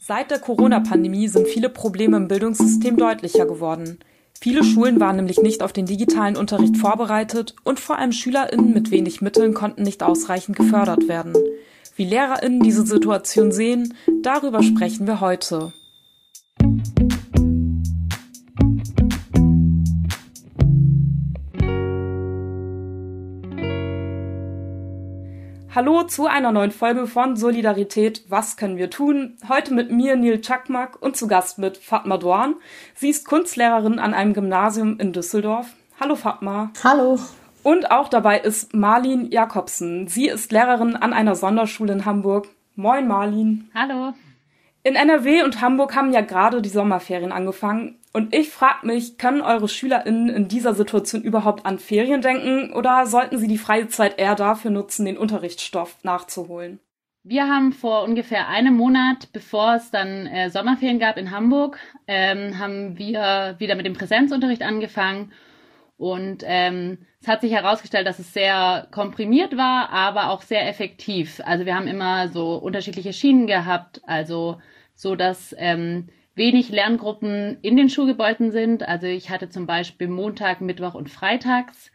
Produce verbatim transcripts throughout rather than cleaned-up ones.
Seit der Corona-Pandemie sind viele Probleme im Bildungssystem deutlicher geworden. Viele Schulen waren nämlich nicht auf den digitalen Unterricht vorbereitet und vor allem SchülerInnen mit wenig Mitteln konnten nicht ausreichend gefördert werden. Wie LehrerInnen diese Situation sehen, darüber sprechen wir heute. Hallo zu einer neuen Folge von Solidarität, was können wir tun? Heute mit mir Nil Çakmak und zu Gast mit Fatma Doğan. Sie ist Kunstlehrerin an einem Gymnasium in Düsseldorf. Hallo Fatma. Hallo. Und auch dabei ist Marlin Jakobsen. Sie ist Lehrerin an einer Sonderschule in Hamburg. Moin Marlin. Hallo. In N R W und Hamburg haben ja gerade die Sommerferien angefangen. Und ich frage mich, können eure SchülerInnen in dieser Situation überhaupt an Ferien denken oder sollten sie die freie Zeit eher dafür nutzen, den Unterrichtsstoff nachzuholen? Wir haben vor ungefähr einem Monat, bevor es dann äh, Sommerferien gab in Hamburg, ähm, haben wir wieder mit dem Präsenzunterricht angefangen. Und ähm, es hat sich herausgestellt, dass es sehr komprimiert war, aber auch sehr effektiv. Also wir haben immer so unterschiedliche Schienen gehabt, also so, dass ähm, wenig Lerngruppen in den Schulgebäuden sind. Also ich hatte zum Beispiel Montag, Mittwoch und Freitags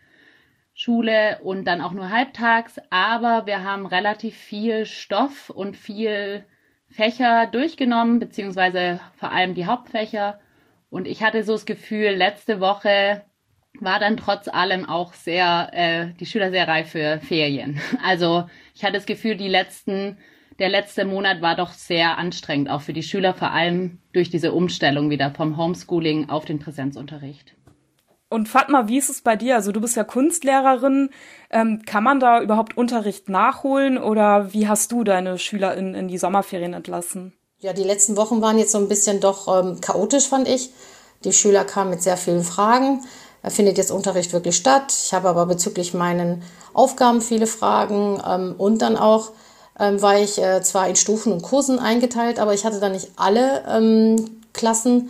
Schule und dann auch nur halbtags. Aber wir haben relativ viel Stoff und viel Fächer durchgenommen, beziehungsweise vor allem die Hauptfächer. Und ich hatte so das Gefühl, letzte Woche war dann trotz allem auch sehr, äh, die Schüler sehr reif für Ferien. Also ich hatte das Gefühl, die letzten Der letzte Monat war doch sehr anstrengend, auch für die Schüler, vor allem durch diese Umstellung wieder vom Homeschooling auf den Präsenzunterricht. Und Fatma, wie ist es bei dir? Also du bist ja Kunstlehrerin. Ähm, kann man da überhaupt Unterricht nachholen oder wie hast du deine SchülerInnen in die Sommerferien entlassen? Ja, die letzten Wochen waren jetzt so ein bisschen doch ähm, chaotisch, fand ich. Die Schüler kamen mit sehr vielen Fragen. Findet jetzt Unterricht wirklich statt? Ich habe aber bezüglich meinen Aufgaben viele Fragen ähm, und dann auch Ähm, war ich äh, zwar in Stufen und Kursen eingeteilt, aber ich hatte dann nicht alle ähm, Klassen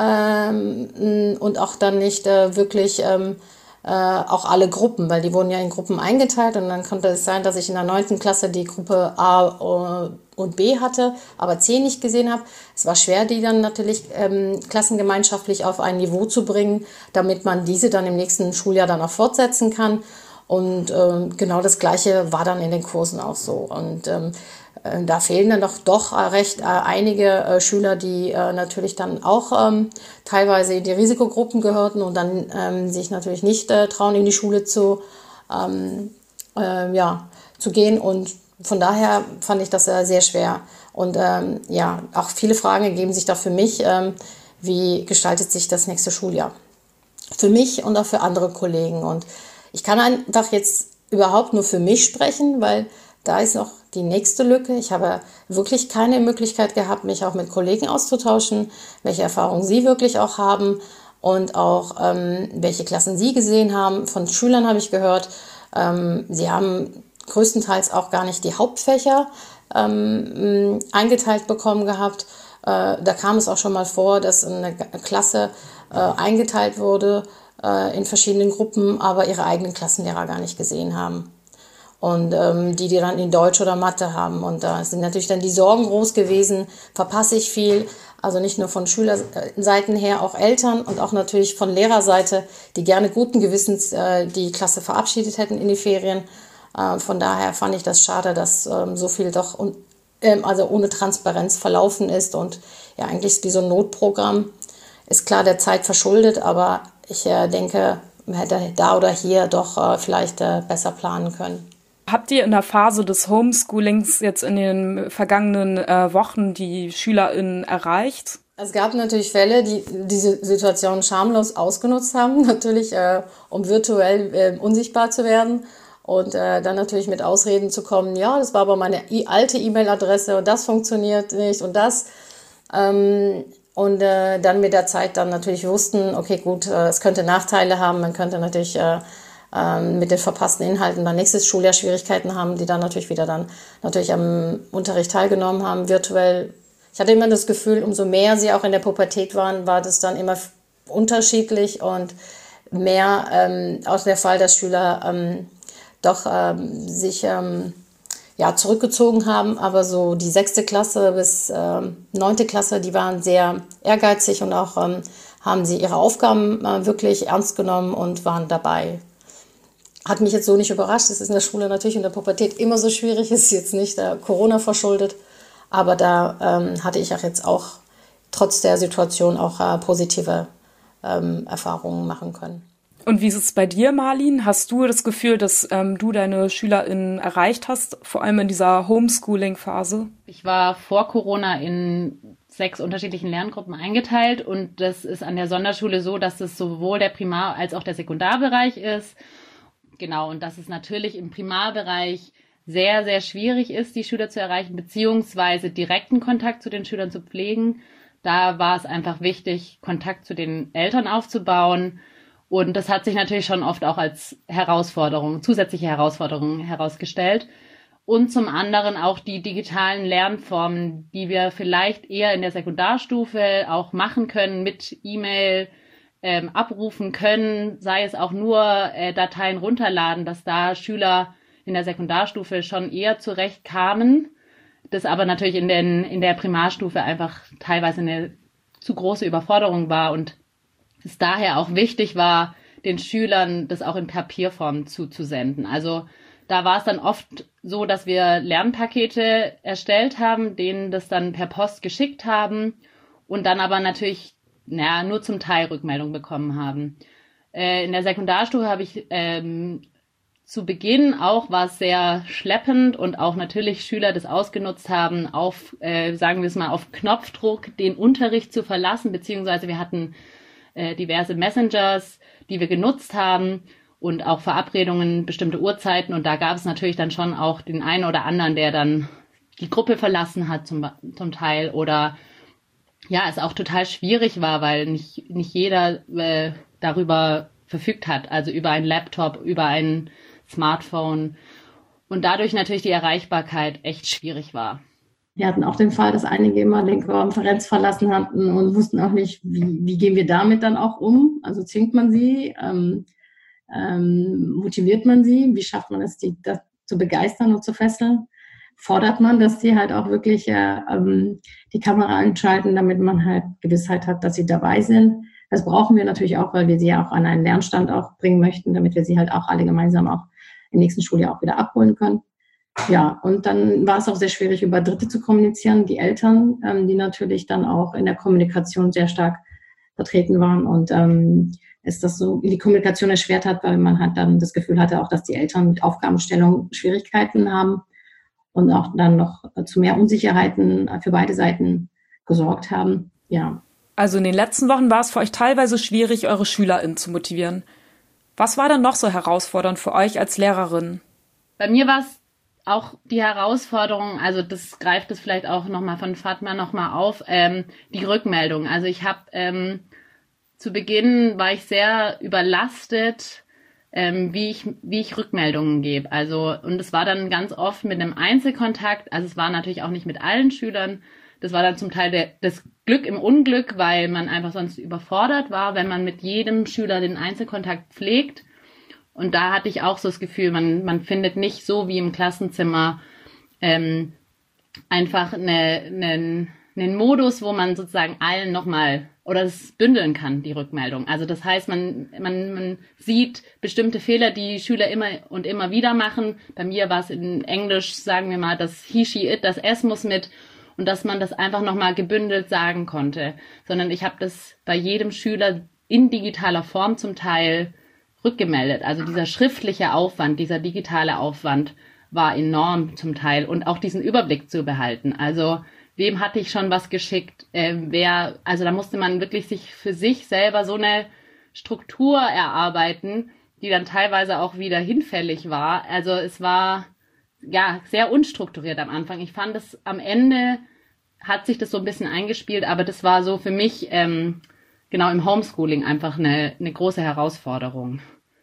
ähm, und auch dann nicht äh, wirklich ähm, äh, auch alle Gruppen, weil die wurden ja in Gruppen eingeteilt und dann konnte es sein, dass ich in der neunten Klasse die Gruppe A und B hatte, aber C nicht gesehen habe. Es war schwer, die dann natürlich ähm, klassengemeinschaftlich auf ein Niveau zu bringen, damit man diese dann im nächsten Schuljahr dann auch fortsetzen kann. Und ähm, genau das Gleiche war dann in den Kursen auch so. Und ähm, äh, da fehlen dann doch, doch recht äh, einige äh, Schüler, die äh, natürlich dann auch ähm, teilweise in die Risikogruppen gehörten und dann ähm, sich natürlich nicht äh, trauen, in die Schule zu, ähm, äh, ja, zu gehen. Und von daher fand ich das äh, sehr schwer. Und ähm, ja, auch viele Fragen ergeben sich da für mich, ähm, wie gestaltet sich das nächste Schuljahr? Für mich und auch für andere Kollegen. Und ich kann einfach jetzt überhaupt nur für mich sprechen, weil da ist noch die nächste Lücke. Ich habe wirklich keine Möglichkeit gehabt, mich auch mit Kollegen auszutauschen, welche Erfahrungen sie wirklich auch haben und auch ähm, welche Klassen sie gesehen haben. Von Schülern habe ich gehört, ähm, sie haben größtenteils auch gar nicht die Hauptfächer ähm, eingeteilt bekommen gehabt. Äh, da kam es auch schon mal vor, dass eine Klasse äh, eingeteilt wurde in verschiedenen Gruppen, aber ihre eigenen Klassenlehrer gar nicht gesehen haben. Und ähm, die, die dann in Deutsch oder Mathe haben. Und da sind natürlich dann die Sorgen groß gewesen, verpasse ich viel. Also nicht nur von Schülerseiten her, auch Eltern und auch natürlich von Lehrerseite, die gerne guten Gewissens äh, die Klasse verabschiedet hätten in die Ferien. Äh, von daher fand ich das schade, dass ähm, so viel doch un- ähm, also ohne Transparenz verlaufen ist. Und ja, eigentlich ist wie so ein Notprogramm. Ist klar der Zeit verschuldet, aber ich äh, denke, man hätte da oder hier doch äh, vielleicht äh, besser planen können. Habt ihr in der Phase des Homeschoolings jetzt in den vergangenen äh, Wochen die SchülerInnen erreicht? Es gab natürlich Fälle, die diese Situation schamlos ausgenutzt haben, natürlich, äh, um virtuell äh, unsichtbar zu werden und äh, dann natürlich mit Ausreden zu kommen, ja, das war aber meine I- alte E-Mail-Adresse und das funktioniert nicht und das. Ähm, Und äh, dann mit der Zeit dann natürlich wussten, okay, gut, äh, es könnte Nachteile haben. Man könnte natürlich äh, äh, mit den verpassten Inhalten dann nächstes Schuljahr Schwierigkeiten haben, die dann natürlich wieder dann natürlich am Unterricht teilgenommen haben, virtuell. Ich hatte immer das Gefühl, umso mehr sie auch in der Pubertät waren, war das dann immer f- unterschiedlich und mehr ähm, auch der Fall, dass Schüler ähm, doch ähm, sich ähm, ja, zurückgezogen haben. Aber so die sechste Klasse bis äh, neunte Klasse, die waren sehr ehrgeizig und auch ähm, haben sie ihre Aufgaben äh, wirklich ernst genommen und waren dabei. Hat mich jetzt so nicht überrascht. Es ist in der Schule natürlich in der Pubertät immer so schwierig. Es ist jetzt nicht äh, Corona verschuldet. Aber da ähm, hatte ich auch jetzt auch trotz der Situation auch äh, positive ähm, Erfahrungen machen können. Und wie ist es bei dir, Marlin? Hast du das Gefühl, dass ähm, du deine SchülerInnen erreicht hast, vor allem in dieser Homeschooling-Phase? Ich war vor Corona in sechs unterschiedlichen Lerngruppen eingeteilt und das ist an der Sonderschule so, dass es sowohl der Primar- als auch der Sekundarbereich ist. Genau, und dass es natürlich im Primarbereich sehr, sehr schwierig ist, die Schüler zu erreichen, beziehungsweise direkten Kontakt zu den Schülern zu pflegen. Da war es einfach wichtig, Kontakt zu den Eltern aufzubauen. Und das hat sich natürlich schon oft auch als Herausforderung, zusätzliche Herausforderung herausgestellt. Und zum anderen auch die digitalen Lernformen, die wir vielleicht eher in der Sekundarstufe auch machen können, mit E-Mail ähm, abrufen können, sei es auch nur äh, Dateien runterladen, dass da Schüler in der Sekundarstufe schon eher zurechtkamen. Das aber natürlich in, den, in der Primarstufe einfach teilweise eine zu große Überforderung war und es daher auch wichtig war, den Schülern das auch in Papierform zuzusenden. Also da war es dann oft so, dass wir Lernpakete erstellt haben, denen das dann per Post geschickt haben und dann aber natürlich naja, nur zum Teil Rückmeldung bekommen haben. Äh, in der Sekundarstufe habe ich ähm, zu Beginn auch war es sehr schleppend und auch natürlich Schüler das ausgenutzt haben, auf, äh, sagen wir es mal, auf Knopfdruck den Unterricht zu verlassen, beziehungsweise wir hatten äh, diverse Messengers, die wir genutzt haben und auch Verabredungen, bestimmte Uhrzeiten und da gab es natürlich dann schon auch den einen oder anderen, der dann die Gruppe verlassen hat zum, zum Teil oder ja, es auch total schwierig war, weil nicht, nicht jeder äh, darüber verfügt hat, also über einen Laptop, über ein Smartphone und dadurch natürlich die Erreichbarkeit echt schwierig war. Wir hatten auch den Fall, dass einige immer den Konferenz verlassen hatten und wussten auch nicht, wie, wie gehen wir damit dann auch um. Also zwingt man sie, ähm, ähm, motiviert man sie, wie schafft man es, die das zu begeistern und zu fesseln? Fordert man, dass sie halt auch wirklich äh, ähm, die Kamera einschalten, damit man halt Gewissheit hat, dass sie dabei sind. Das brauchen wir natürlich auch, weil wir sie ja auch an einen Lernstand auch bringen möchten, damit wir sie halt auch alle gemeinsam auch im nächsten Schuljahr auch wieder abholen können. Ja, und dann war es auch sehr schwierig, über Dritte zu kommunizieren, die Eltern, ähm, die natürlich dann auch in der Kommunikation sehr stark vertreten waren und ähm, es das so die Kommunikation erschwert hat, weil man halt dann das Gefühl hatte, auch dass die Eltern mit Aufgabenstellung Schwierigkeiten haben und auch dann noch zu mehr Unsicherheiten für beide Seiten gesorgt haben. Ja. Also in den letzten Wochen war es für euch teilweise schwierig, eure SchülerInnen zu motivieren. Was war dann noch so herausfordernd für euch als Lehrerin? Bei mir war es auch die Herausforderung, also das greift es vielleicht auch nochmal von Fatma nochmal auf, ähm, die Rückmeldung. Also ich habe ähm, zu Beginn war ich sehr überlastet, ähm, wie ich wie ich Rückmeldungen gebe. Also und es war dann ganz oft mit einem Einzelkontakt. Also es war natürlich auch nicht mit allen Schülern. Das war dann zum Teil der, das Glück im Unglück, weil man einfach sonst überfordert war, wenn man mit jedem Schüler den Einzelkontakt pflegt. Und da hatte ich auch so das Gefühl, man man findet nicht so wie im Klassenzimmer ähm, einfach eine, eine, einen Modus, wo man sozusagen allen nochmal oder es bündeln kann, die Rückmeldung. Also das heißt, man, man, man sieht bestimmte Fehler, die Schüler immer und immer wieder machen. Bei mir war es in Englisch, sagen wir mal, das he, she, it, das S muss mit und dass man das einfach nochmal gebündelt sagen konnte. Sondern ich habe das bei jedem Schüler in digitaler Form zum Teil rückgemeldet. Also dieser schriftliche Aufwand, dieser digitale Aufwand war enorm zum Teil und auch diesen Überblick zu behalten. Also wem hatte ich schon was geschickt, äh, wer, also da musste man wirklich sich für sich selber so eine Struktur erarbeiten, die dann teilweise auch wieder hinfällig war. Also es war ja sehr unstrukturiert am Anfang. Ich fand es am Ende hat sich das so ein bisschen eingespielt, aber das war so für mich ähm, genau im Homeschooling einfach eine, eine große Herausforderung.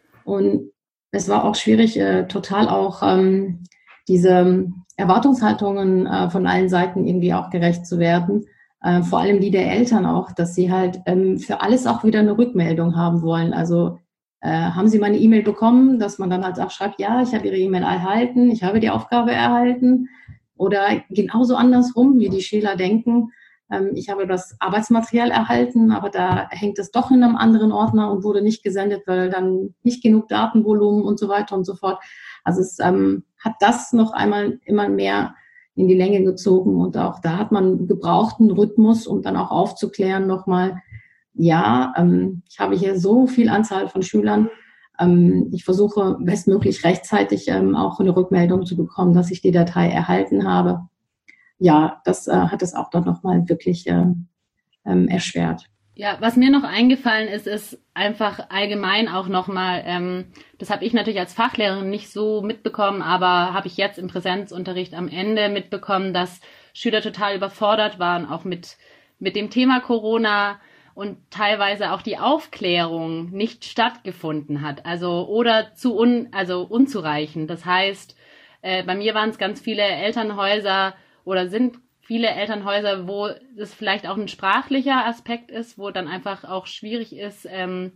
Und es war auch schwierig, äh, total auch ähm, diese Erwartungshaltungen äh, von allen Seiten irgendwie auch gerecht zu werden. Äh, vor allem die der Eltern auch, dass sie halt ähm, für alles auch wieder eine Rückmeldung haben wollen. Also äh, haben Sie meine E-Mail bekommen, dass man dann halt auch schreibt, ja, ich habe Ihre E-Mail erhalten, ich habe die Aufgabe erhalten. Oder genauso andersrum, wie die Schüler denken, ähm, ich habe das Arbeitsmaterial erhalten, aber da hängt es doch in einem anderen Ordner und wurde nicht gesendet, weil dann nicht genug Datenvolumen und so weiter und so fort. Also es ähm, hat das noch einmal immer mehr in die Länge gezogen und auch da hat man gebrauchten Rhythmus, um dann auch aufzuklären nochmal, ja, ähm, ich habe hier so viel Anzahl von Schülern, ähm, ich versuche bestmöglich rechtzeitig ähm, auch eine Rückmeldung zu bekommen, dass ich die Datei erhalten habe. Ja, das äh, hat es auch dann nochmal wirklich äh, ähm, erschwert. Ja, was mir noch eingefallen ist, ist einfach allgemein auch nochmal, ähm, das habe ich natürlich als Fachlehrerin nicht so mitbekommen, aber habe ich jetzt im Präsenzunterricht am Ende mitbekommen, dass Schüler total überfordert waren, auch mit, mit dem Thema Corona und teilweise auch die Aufklärung nicht stattgefunden hat, also oder zu un, also unzureichend. Das heißt, äh, bei mir waren es ganz viele Elternhäuser oder sind viele Elternhäuser, wo das vielleicht auch ein sprachlicher Aspekt ist, wo dann einfach auch schwierig ist, ähm,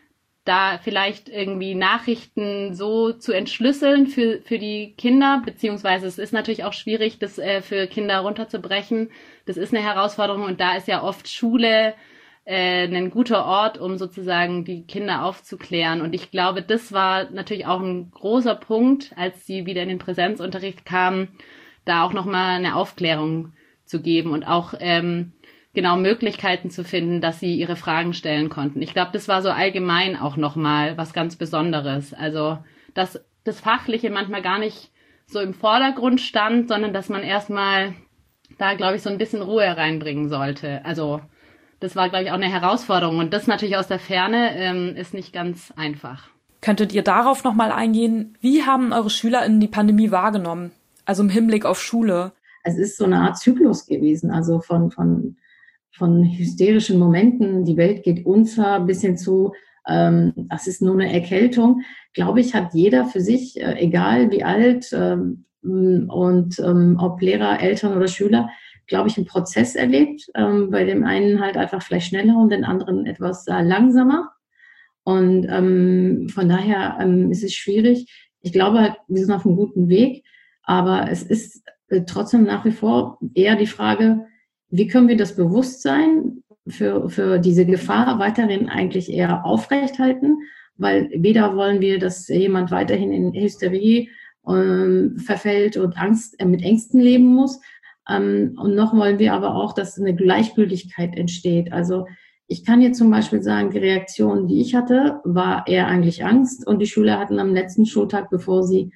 da vielleicht irgendwie Nachrichten so zu entschlüsseln für für die Kinder, beziehungsweise es ist natürlich auch schwierig, das äh, für Kinder runterzubrechen. Das ist eine Herausforderung und da ist ja oft Schule äh, ein guter Ort, um sozusagen die Kinder aufzuklären. Und ich glaube, das war natürlich auch ein großer Punkt, als sie wieder in den Präsenzunterricht kamen, da auch nochmal eine Aufklärung zu geben und auch ähm, genau Möglichkeiten zu finden, dass sie ihre Fragen stellen konnten. Ich glaube, das war so allgemein auch nochmal was ganz Besonderes. Also, dass das Fachliche manchmal gar nicht so im Vordergrund stand, sondern dass man erstmal da, glaube ich, so ein bisschen Ruhe reinbringen sollte. Also, das war, glaube ich, auch eine Herausforderung. Und das natürlich aus der Ferne ähm, ist nicht ganz einfach. Könntet ihr darauf nochmal eingehen? Wie haben eure SchülerInnen die Pandemie wahrgenommen? Also im Hinblick auf Schule? Es ist so eine Art Zyklus gewesen, also von, von, von hysterischen Momenten, die Welt geht unter, bis hin zu, ähm, das ist nur eine Erkältung. Glaube ich, hat jeder für sich, äh, egal wie alt ähm, und ähm, ob Lehrer, Eltern oder Schüler, glaube ich, einen Prozess erlebt. Ähm, bei dem einen halt einfach vielleicht schneller und den anderen etwas äh, langsamer. Und ähm, von daher ähm, ist es schwierig. Ich glaube halt, wir sind auf einem guten Weg, aber es ist trotzdem nach wie vor eher die Frage, wie können wir das Bewusstsein für, für diese Gefahr weiterhin eigentlich eher aufrechthalten, weil weder wollen wir, dass jemand weiterhin in Hysterie ähm, verfällt und Angst, äh, mit Ängsten leben muss, ähm, und noch wollen wir aber auch, dass eine Gleichgültigkeit entsteht. Also ich kann jetzt zum Beispiel sagen, die Reaktion, die ich hatte, war eher eigentlich Angst und die Schüler hatten am letzten Schultag, bevor sie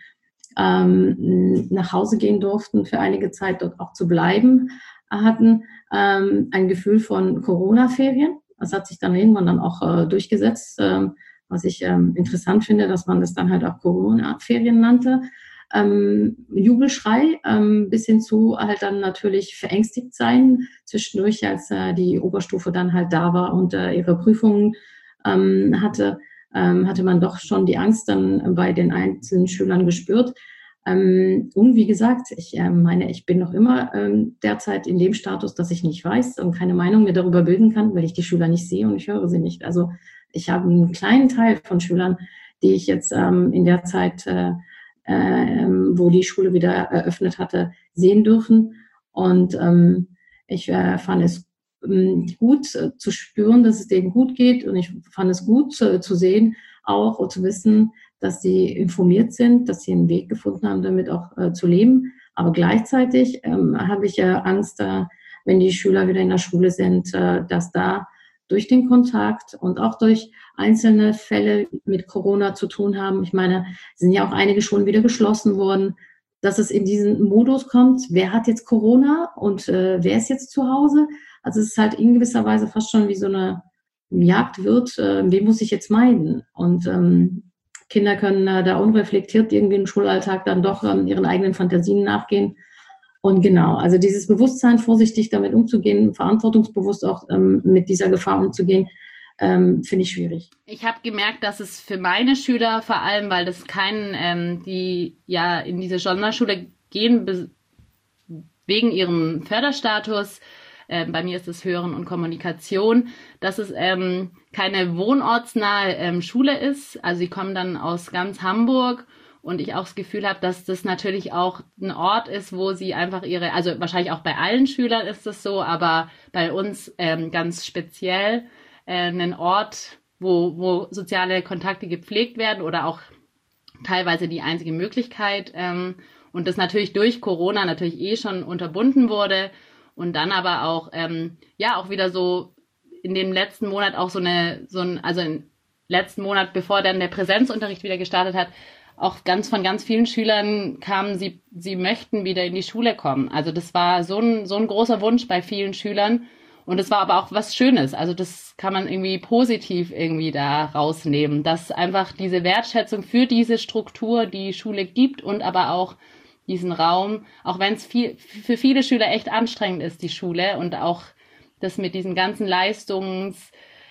Ähm, nach Hause gehen durften, für einige Zeit dort auch zu bleiben, hatten ähm, ein Gefühl von Corona-Ferien. Das hat sich dann irgendwann dann auch äh, durchgesetzt, ähm, was ich ähm, interessant finde, dass man das dann halt auch Corona-Ferien nannte. Ähm, Jubelschrei ähm, bis hin zu halt dann natürlich verängstigt sein, zwischendurch, als äh, die Oberstufe dann halt da war und äh, ihre Prüfungen ähm, hatte, Ähm, hatte man doch schon die Angst dann bei den einzelnen Schülern gespürt. Ähm, und wie gesagt, ich äh, meine, ich bin noch immer ähm, derzeit in dem Status, dass ich nicht weiß und keine Meinung mehr darüber bilden kann, weil ich die Schüler nicht sehe und ich höre sie nicht. Also ich habe einen kleinen Teil von Schülern, die ich jetzt ähm, in der Zeit, äh, äh, wo die Schule wieder eröffnet hatte, sehen dürfen. Und ähm, ich äh, fand es gut äh, zu spüren, dass es denen gut geht. Und ich fand es gut äh, zu sehen, auch und zu wissen, dass sie informiert sind, dass sie einen Weg gefunden haben, damit auch äh, zu leben. Aber gleichzeitig ähm, habe ich ja Angst, äh, wenn die Schüler wieder in der Schule sind, äh, dass da durch den Kontakt und auch durch einzelne Fälle mit Corona zu tun haben. Ich meine, es sind ja auch einige Schulen wieder geschlossen worden, dass es in diesen Modus kommt, wer hat jetzt Corona und äh, wer ist jetzt zu Hause? Also es ist halt in gewisser Weise fast schon wie so eine Jagd wird, äh, wen muss ich jetzt meiden? Und ähm, Kinder können äh, da unreflektiert irgendwie im Schulalltag dann doch ähm, ihren eigenen Fantasien nachgehen. Und genau, also dieses Bewusstsein, vorsichtig damit umzugehen, verantwortungsbewusst auch ähm, mit dieser Gefahr umzugehen, ähm, finde ich schwierig. Ich habe gemerkt, dass es für meine Schüler vor allem, weil das keinen, ähm, die ja in diese Sonderschule gehen, be- wegen ihrem Förderstatus, äh, bei mir ist es Hören und Kommunikation, dass es ähm, keine wohnortsnahe ähm, Schule ist. Also sie kommen dann aus ganz Hamburg und ich auch das Gefühl habe, dass das natürlich auch ein Ort ist, wo sie einfach ihre, also wahrscheinlich auch bei allen Schülern ist das so, aber bei uns ähm, ganz speziell äh, ein Ort, wo, wo soziale Kontakte gepflegt werden oder auch teilweise die einzige Möglichkeit. Ähm, und das natürlich durch Corona natürlich eh schon unterbunden wurde und dann aber auch, ähm, ja, auch wieder so in dem letzten Monat auch so eine, so ein, also im letzten Monat, bevor dann der Präsenzunterricht wieder gestartet hat, auch ganz von ganz vielen Schülern kamen, sie, sie möchten wieder in die Schule kommen. Also das war so ein, so ein großer Wunsch bei vielen Schülern. Und es war aber auch was Schönes. Also das kann man irgendwie positiv irgendwie da rausnehmen, dass einfach diese Wertschätzung für diese Struktur, die Schule gibt und aber auch diesen Raum, auch wenn es viel, für viele Schüler echt anstrengend ist, die Schule und auch das mit diesen ganzen Leistungs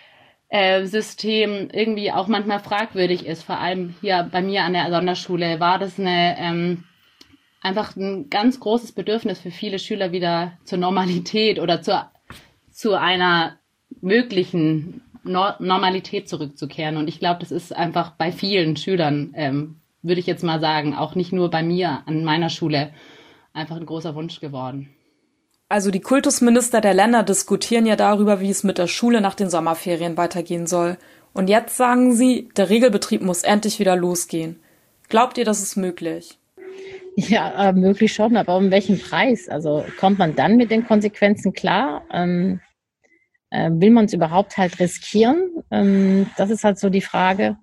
System irgendwie auch manchmal fragwürdig ist, vor allem hier bei mir an der Sonderschule, war das eine ähm, einfach ein ganz großes Bedürfnis für viele Schüler wieder zur Normalität oder zur, zu einer möglichen no- Normalität zurückzukehren. Und ich glaube, das ist einfach bei vielen Schülern, ähm, würde ich jetzt mal sagen, auch nicht nur bei mir an meiner Schule, einfach ein großer Wunsch geworden. Also die Kultusminister der Länder diskutieren ja darüber, wie es mit der Schule nach den Sommerferien weitergehen soll. Und jetzt sagen sie, der Regelbetrieb muss endlich wieder losgehen. Glaubt ihr, das ist möglich? Ja, äh, möglich schon, aber um welchen Preis? Also kommt man dann mit den Konsequenzen klar? Ähm, äh, will man es überhaupt halt riskieren? Ähm, das ist halt so die Frage.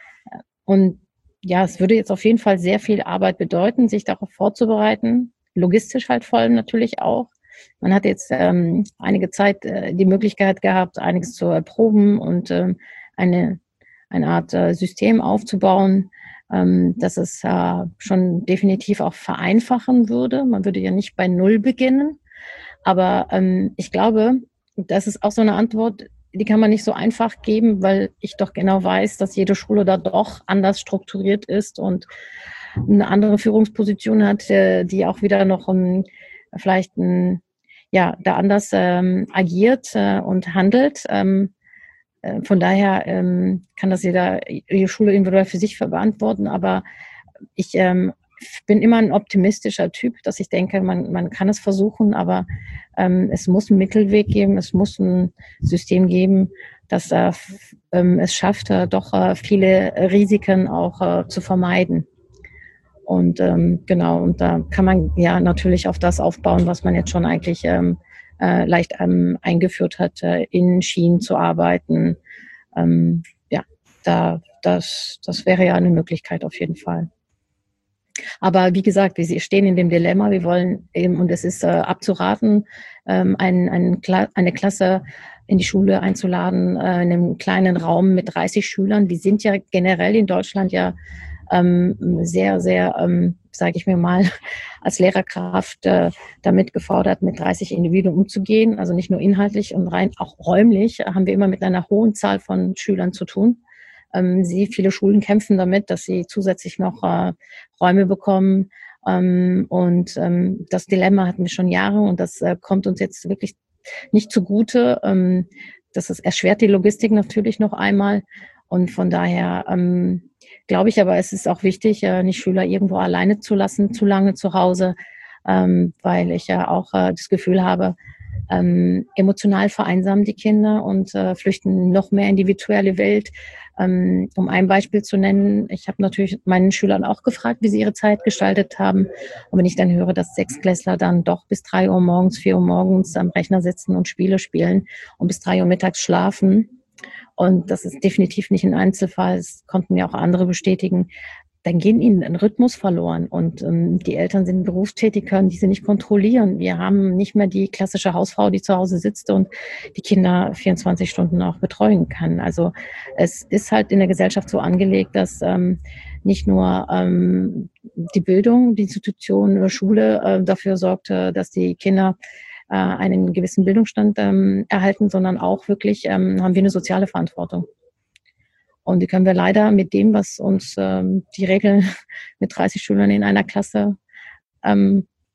Und ja, es würde jetzt auf jeden Fall sehr viel Arbeit bedeuten, sich darauf vorzubereiten. Logistisch halt vor allem natürlich auch. Man hat jetzt ähm, einige Zeit äh, die Möglichkeit gehabt, einiges zu erproben und ähm, eine, eine Art äh, System aufzubauen, ähm, das es äh, schon definitiv auch vereinfachen würde. Man würde ja nicht bei Null beginnen. Aber ähm, ich glaube, das ist auch so eine Antwort, die kann man nicht so einfach geben, weil ich doch genau weiß, dass jede Schule da doch anders strukturiert ist und eine andere Führungsposition hat, äh, die auch wieder noch um, vielleicht ein, ja, da anders ähm, agiert äh, und handelt. Ähm, äh, von daher ähm, kann das jeder, jede Schule individuell für sich beantworten. Aber ich ähm, bin immer ein optimistischer Typ, dass ich denke, man, man kann es versuchen, aber ähm, es muss einen Mittelweg geben, es muss ein System geben, das äh, ähm, es schafft, äh, doch äh, viele Risiken auch äh, zu vermeiden. Und ähm, genau, und da kann man ja natürlich auf das aufbauen, was man jetzt schon eigentlich ähm, äh, leicht ähm, eingeführt hat, äh, in Schienen zu arbeiten. Ähm, ja, da das, das wäre ja eine Möglichkeit auf jeden Fall. Aber wie gesagt, wir stehen in dem Dilemma, wir wollen eben, und es ist äh, abzuraten, ähm, ein, ein, eine Klasse in die Schule einzuladen, äh, in einem kleinen Raum mit dreißig Schülern. Wir sind ja generell in Deutschland ja ähm, sehr, sehr, ähm, sage ich mir mal, als Lehrerkraft äh, damit gefordert, mit dreißig Individuen umzugehen. Also nicht nur inhaltlich und rein, auch räumlich haben wir immer mit einer hohen Zahl von Schülern zu tun. Ähm, sie, viele Schulen kämpfen damit, dass sie zusätzlich noch äh, Räume bekommen. Ähm, und ähm, das Dilemma hatten wir schon Jahre und das äh, kommt uns jetzt wirklich nicht zugute. Ähm, das ist, erschwert die Logistik natürlich noch einmal. Und von daher ähm, glaube ich aber, es ist auch wichtig, äh, nicht Schüler irgendwo alleine zu lassen, zu lange zu Hause, ähm, weil ich ja auch äh, das Gefühl habe, ähm, emotional vereinsamen die Kinder und äh, flüchten noch mehr in die virtuelle Welt. Ähm, um ein Beispiel zu nennen, ich habe natürlich meinen Schülern auch gefragt, wie sie ihre Zeit gestaltet haben. Und wenn ich dann höre, dass Sechstklässler dann doch bis drei Uhr morgens, vier Uhr morgens am Rechner sitzen und Spiele spielen und bis drei Uhr mittags schlafen, und das ist definitiv nicht ein Einzelfall, es konnten mir auch andere bestätigen, dann gehen ihnen ein Rhythmus verloren und ähm, die Eltern sind berufstätig, können diese nicht kontrollieren. Wir haben nicht mehr die klassische Hausfrau, die zu Hause sitzt und die Kinder vierundzwanzig Stunden auch betreuen kann. Also es ist halt in der Gesellschaft so angelegt, dass ähm, nicht nur ähm, die Bildung, die Institution oder Schule äh, dafür sorgt, äh, dass die Kinder äh, einen gewissen Bildungsstand ähm, erhalten, sondern auch wirklich ähm, haben wir eine soziale Verantwortung. Und die können wir leider mit dem, was uns ähm, die Regeln mit dreißig Schülern in einer Klasse ähm,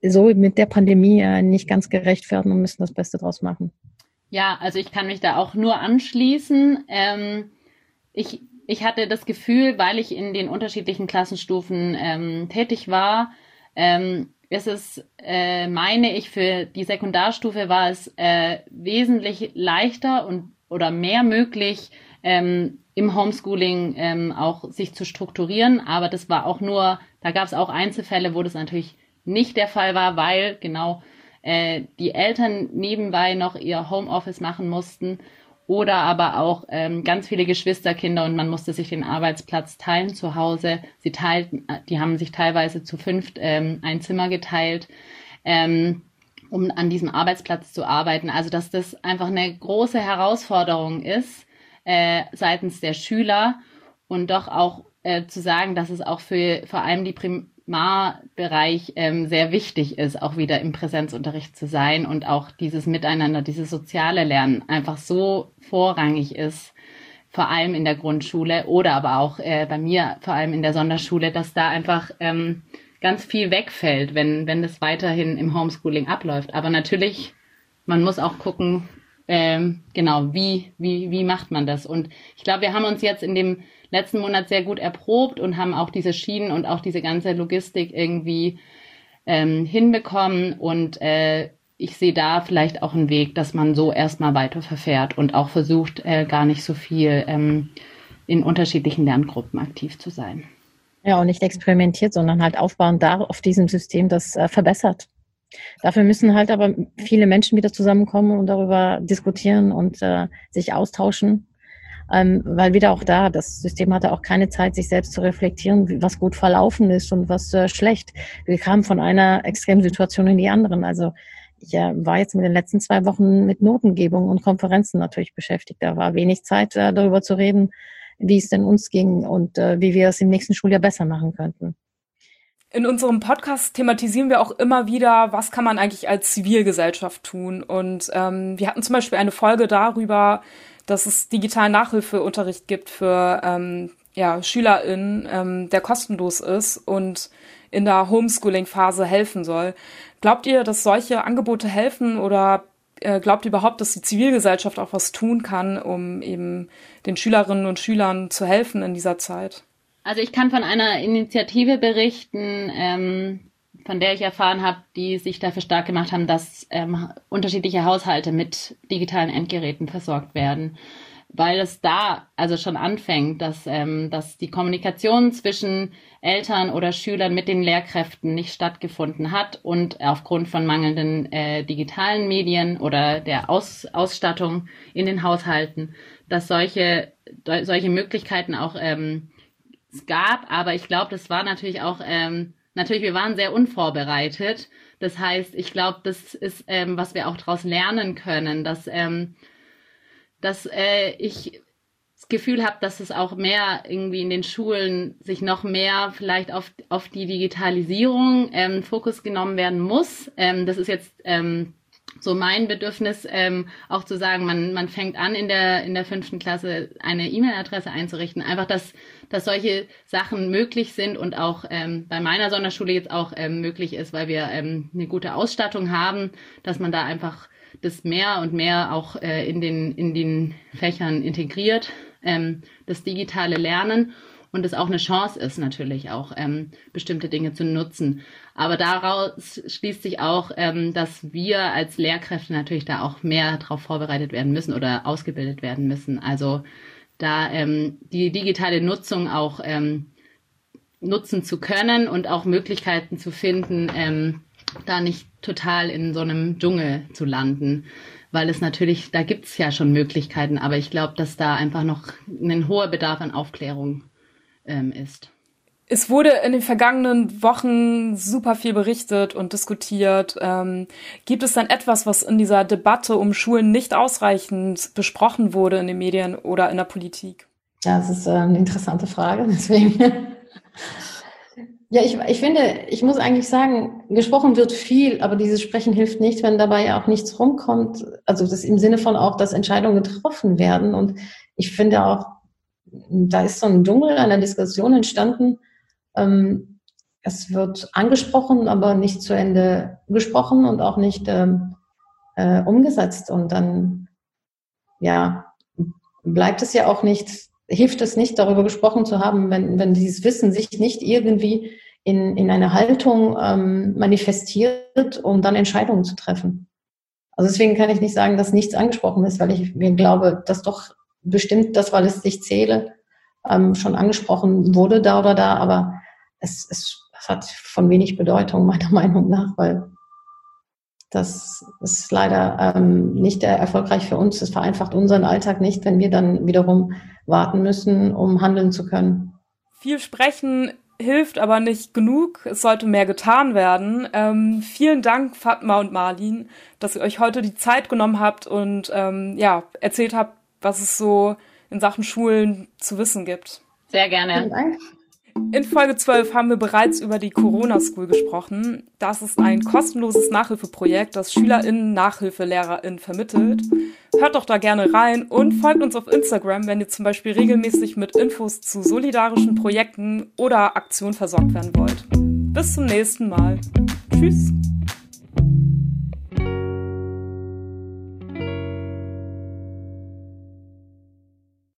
so mit der Pandemie äh, nicht ganz gerecht werden und müssen das Beste draus machen. Ja, also ich kann mich da auch nur anschließen. Ähm, ich, ich hatte das Gefühl, weil ich in den unterschiedlichen Klassenstufen ähm, tätig war, ähm, ist es, äh, meine ich, für die Sekundarstufe war es äh, wesentlich leichter und oder mehr möglich, ähm, im Homeschooling ähm, auch sich zu strukturieren. Aber das war auch nur, da gab es auch Einzelfälle, wo das natürlich nicht der Fall war, weil genau äh, die Eltern nebenbei noch ihr Homeoffice machen mussten oder aber auch ähm, ganz viele Geschwisterkinder und man musste sich den Arbeitsplatz teilen zu Hause. Sie teilten, die haben sich teilweise zu fünft ähm, ein Zimmer geteilt, ähm, um an diesem Arbeitsplatz zu arbeiten. Also dass das einfach eine große Herausforderung ist äh, seitens der Schüler und doch auch äh, zu sagen, dass es auch für vor allem die Primarbereich ähm, sehr wichtig ist, auch wieder im Präsenzunterricht zu sein und auch dieses Miteinander, dieses soziale Lernen einfach so vorrangig ist, vor allem in der Grundschule oder aber auch äh, bei mir vor allem in der Sonderschule, dass da einfach ähm, ganz viel wegfällt, wenn wenn das weiterhin im Homeschooling abläuft. Aber natürlich, man muss auch gucken, ähm, genau, wie wie wie macht man das? Und ich glaube, wir haben uns jetzt in dem letzten Monat sehr gut erprobt und haben auch diese Schienen und auch diese ganze Logistik irgendwie ähm, hinbekommen. Und äh, ich sehe da vielleicht auch einen Weg, dass man so erstmal weiter verfährt und auch versucht, äh, gar nicht so viel ähm, in unterschiedlichen Lerngruppen aktiv zu sein. Ja, und nicht experimentiert, sondern halt aufbauen da auf diesem System, das äh, verbessert. Dafür müssen halt aber viele Menschen wieder zusammenkommen und darüber diskutieren und äh, sich austauschen. Ähm, weil wieder auch da, das System hatte auch keine Zeit, sich selbst zu reflektieren, was gut verlaufen ist und was äh, schlecht. Wir kamen von einer Extremsituation in die anderen. Also ich äh, war jetzt mit den letzten zwei Wochen mit Notengebung und Konferenzen natürlich beschäftigt. Da war wenig Zeit, äh, darüber zu reden, wie es denn uns ging und äh, wie wir es im nächsten Schuljahr besser machen könnten. In unserem Podcast thematisieren wir auch immer wieder, was kann man eigentlich als Zivilgesellschaft tun. Und ähm, wir hatten zum Beispiel eine Folge darüber, dass es digitalen Nachhilfeunterricht gibt für ähm, ja, SchülerInnen, ähm, der kostenlos ist und in der Homeschooling-Phase helfen soll. Glaubt ihr, dass solche Angebote helfen oder äh, glaubt ihr überhaupt, dass die Zivilgesellschaft auch was tun kann, um eben den Schülerinnen und Schülern zu helfen in dieser Zeit? Also ich kann von einer Initiative berichten, ähm, von der ich erfahren habe, die sich dafür stark gemacht haben, dass ähm, unterschiedliche Haushalte mit digitalen Endgeräten versorgt werden, weil es da also schon anfängt, dass, ähm, dass die Kommunikation zwischen Eltern oder Schülern mit den Lehrkräften nicht stattgefunden hat und aufgrund von mangelnden äh, digitalen Medien oder der Aus, Ausstattung in den Haushalten, dass solche, solche Möglichkeiten auch ähm, es gab, aber ich glaube, das war natürlich auch, ähm, natürlich, wir waren sehr unvorbereitet. Das heißt, ich glaube, das ist, ähm, was wir auch daraus lernen können, dass, ähm, dass äh, ich das Gefühl habe, dass es auch mehr irgendwie in den Schulen sich noch mehr vielleicht auf, auf die Digitalisierung ähm, Fokus genommen werden muss. Ähm, das ist jetzt ähm, so mein Bedürfnis, ähm, auch zu sagen, man man fängt an, in der in der fünften Klasse eine E-Mail-Adresse einzurichten. Einfach, dass dass solche Sachen möglich sind und auch ähm, bei meiner Sonderschule jetzt auch ähm, möglich ist, weil wir ähm, eine gute Ausstattung haben, dass man da einfach das mehr und mehr auch äh, in den in den Fächern integriert, ähm, das digitale Lernen. Und es auch eine Chance ist, natürlich auch ähm, bestimmte Dinge zu nutzen. Aber daraus schließt sich auch, ähm, dass wir als Lehrkräfte natürlich da auch mehr darauf vorbereitet werden müssen oder ausgebildet werden müssen. Also da ähm, die digitale Nutzung auch ähm, nutzen zu können und auch Möglichkeiten zu finden, ähm, da nicht total in so einem Dschungel zu landen. Weil es natürlich, da gibt es ja schon Möglichkeiten, aber ich glaube, dass da einfach noch ein hoher Bedarf an Aufklärung ist. Es wurde in den vergangenen Wochen super viel berichtet und diskutiert. Ähm, gibt es dann etwas, was in dieser Debatte um Schulen nicht ausreichend besprochen wurde in den Medien oder in der Politik? Ja, das ist eine interessante Frage, deswegen. Ja, ich, ich finde, ich muss eigentlich sagen, gesprochen wird viel, aber dieses Sprechen hilft nicht, wenn dabei auch nichts rumkommt. Also das im Sinne von auch, dass Entscheidungen getroffen werden. Und ich finde auch, da ist so ein Dschungel einer Diskussion entstanden, ähm, es wird angesprochen, aber nicht zu Ende gesprochen und auch nicht ähm, äh, umgesetzt. Und dann, ja, bleibt es ja auch nicht, hilft es nicht, darüber gesprochen zu haben, wenn, wenn dieses Wissen sich nicht irgendwie in, in eine Haltung ähm, manifestiert, um dann Entscheidungen zu treffen. Also deswegen kann ich nicht sagen, dass nichts angesprochen ist, weil ich mir glaube, dass doch bestimmt das, weil es sich zähle, ähm, schon angesprochen wurde da oder da, aber es, es hat von wenig Bedeutung, meiner Meinung nach, weil das ist leider ähm, nicht sehr erfolgreich für uns. Es vereinfacht unseren Alltag nicht, wenn wir dann wiederum warten müssen, um handeln zu können. Viel sprechen hilft aber nicht genug. Es sollte mehr getan werden. Ähm, vielen Dank, Fatma und Marlin, dass ihr euch heute die Zeit genommen habt und ähm, ja, erzählt habt, was es so in Sachen Schulen zu wissen gibt. Sehr gerne. Vielen Dank. In Folge zwölf haben wir bereits über die Corona School gesprochen. Das ist ein kostenloses Nachhilfeprojekt, das SchülerInnen NachhilfelehrerInnen vermittelt. Hört doch da gerne rein und folgt uns auf Instagram, wenn ihr zum Beispiel regelmäßig mit Infos zu solidarischen Projekten oder Aktionen versorgt werden wollt. Bis zum nächsten Mal. Tschüss.